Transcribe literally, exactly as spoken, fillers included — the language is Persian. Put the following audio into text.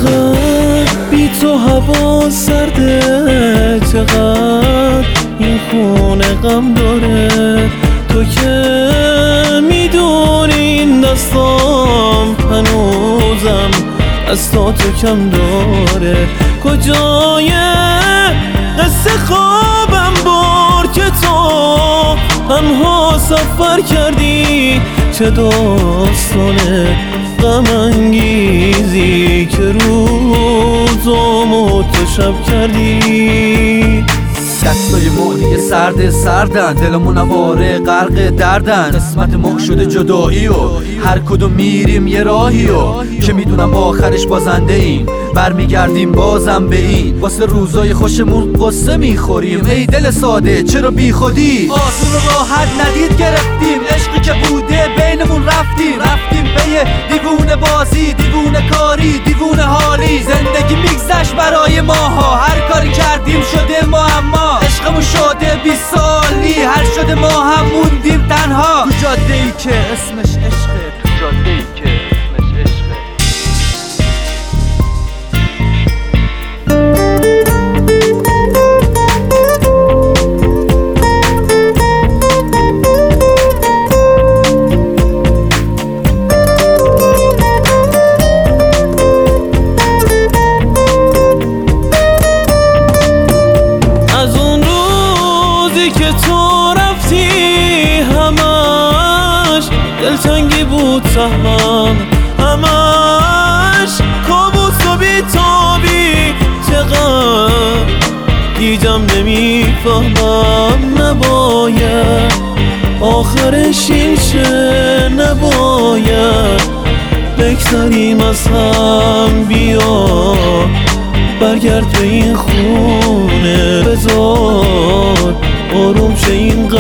چقدر بی تو هوا سرده، چقدر این خونه غم داره. تو که میدونی این دستام هنوزم دستاتو کم داره. کجای قصه خوابم بر که تو تنها سفر کردی؟ چه داستان غم انگیزی که روزامو تو شب کردی. دستای ما دیگه سرد سردن، دلمون نواره غرق دردن. قسمت ما شده جدایی و هر کدوم میریم یه راهی و که میدونم با آخرش بازنده ایم. برمیگردیم بازم به این، واسه روزای خوشمون قصه میخوریم. ای دل ساده چرا بی خودی؟ آسون و راحت ندید گرفتیم، عشقی که بوده بینمون رفتیم. رفتیم به یه دیوونه بازی، دیوونه کاری، دیوونه حالی. زندگی میگذشت برای ماها، هر کاری کردیم شده معما. عشقمون شده بی سالی، هر شده ما هم موندیم تنها. تو جاده ای که اسمش عشقه، تو جاده ای که اسمش عشقه. که تو رفتی همش دلتنگی بود سهمم، همش کابوس و بیتابی. چقدر دیدم نمیفهمم، نباید آخرش این شه، نباید بگذریم از هم. بیا برگرد به این خونه، بذار آروم شه این